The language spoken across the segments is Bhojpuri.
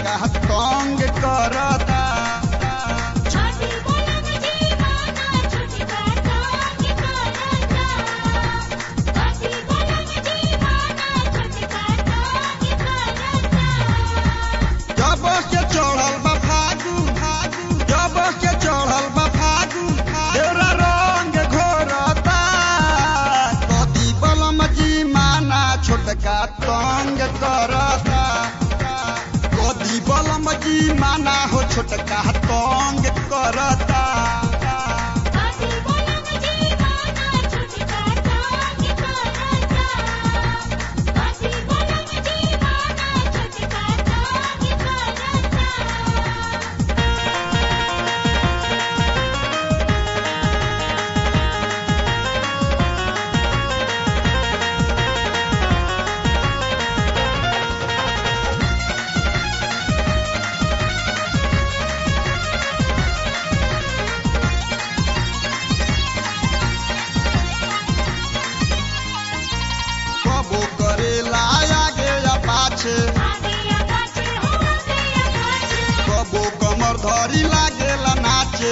छोटका तंग करता। छोटका तंग करता कदी बलम जी माना हो छोटका तंग करता। कबो कमर धरी लागेला नाचे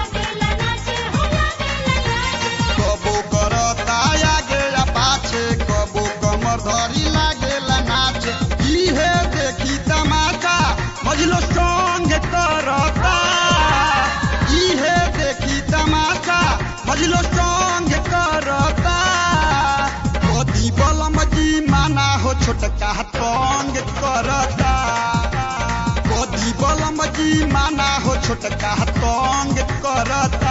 कबो करता आगे या पाछे कबो कमर धरी लागेला नाचे। इहे देखी तमाशा मजलो संग करता इहे देखी तमाशा मजलो संग करता। कदी बलम जी माना हो छोटका तंग करता कदी बलम जी माना हो छोटका तंग करता।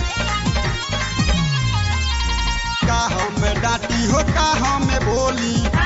डांटी हो का हमें बोली